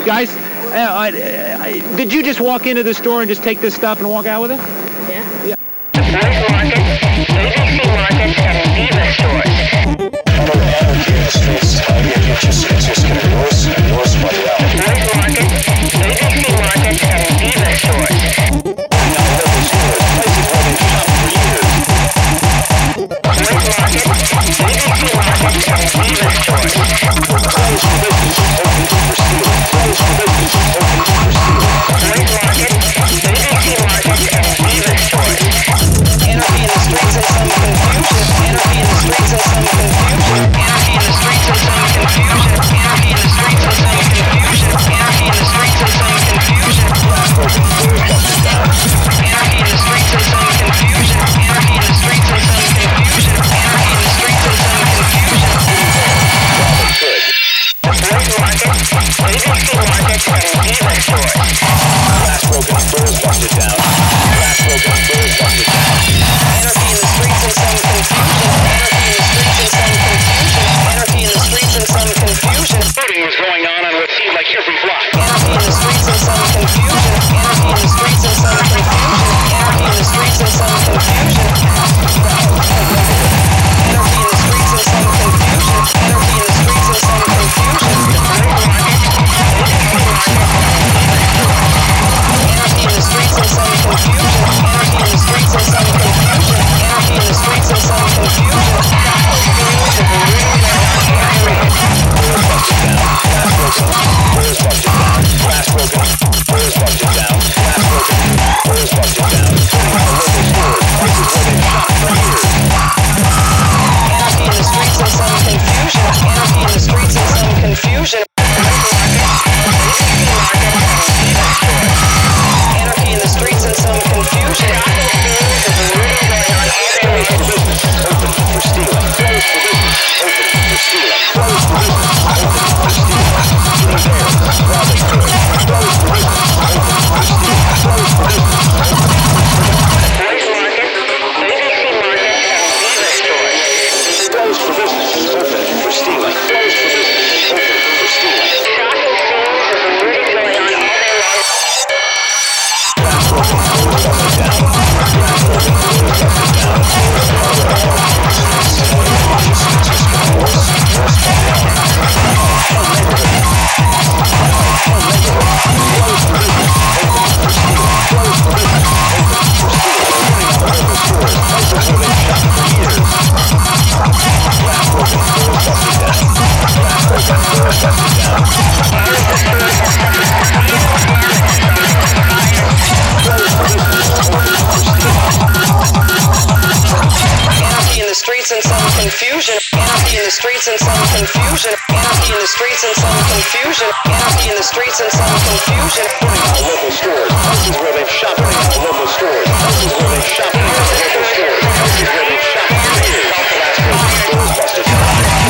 Guys, did you just walk into the store and just take this stuff and walk out with it? Yeah. Market, ABC Market, and Diva stores. Anarchy in the streets, it's just getting worse and worse by the hour. Market, ABC Market, and Diva stores. Places where they've shop for years. Market, ABC Market, and Diva stores. Closed for business, open for stealing. Closed for business, open for stealing. Market, ABC Market, and Diva stores. Anarchy in the streets and some confusion. Anarchy in the streets and some confusion. Anarchy in the streets and some confusion. Anarchy in the streets and some confusion. Anarchy in the streets and some confusion. Anarchy in the streets and some confusion. Anarchy in the streets and some confusion. Anarchy in the streets and some confusion. Market, ABC Market, and Diva stores. Glass broken, doors busted down. Glass broken, doors busted down. Anarchy in the streets and some confusion. Anarchy in the streets and some confusion. Shooting was going on what seemed like every block. Anarchy in the streets and some confusion. Anarchy in the streets and some confusion. Anarchy in the streets and some confusion. Anarchy in the streets and some confusion. Anarchy in the streets and some confusion. Anarchy in the streets and some confusion. Anarchy in the streets and some confusion. Anarchy in the streets and some confusion. Doors busted down. Glass broken, doors busted down. Glass broken, doors busted down. Local stores, places where they've shopped for years. Anarchy in the streets and some confusion. Anarchy in the streets and some confusion. Anarchy in the streets and some confusion. Closed for business, open for stealing. Closed for business, open for stealing. Closed for business, open for stealing. Getting there while they could. Closed for business, open for stealing. Closed for business, open for stealing. ABC Market, and Diva stores. Closed for business, open for stealing. Closed for business, open for stealing. Shocking scenes of the looting going on all day long. Glass broken, doors busted down. Glass broken, doors busted down. Just getting worse and worse by the hour. Closed for business, open for stealing. Closed for business, open for stealing. Local stores, places where they've shopped for years. Glass broken, doors busted down. Glass broken, doors busted down. Closed for business, open for stealing. Anarchy in the streets and some confusion. Anarchy in the streets and some confusion. Anarchy in the streets and some confusion. Anarchy in the streets and some confusion. Local stores, places where they've shopped. Local stores, places where they've shopped. Local stores, places where they've shopped for years. Glass broken, doors busted down.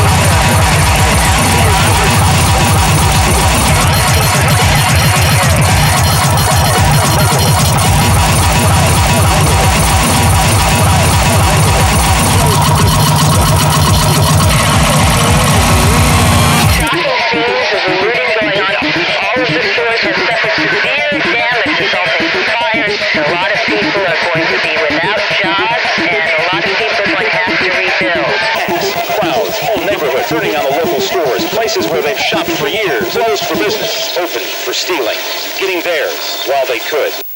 A lot of people are going to be without jobs, and a lot of people are going to have to rebuild. Crowds, whole neighborhood turning on the local stores, places where they've shopped for years. Closed for business, open for stealing. Getting theirs while they could.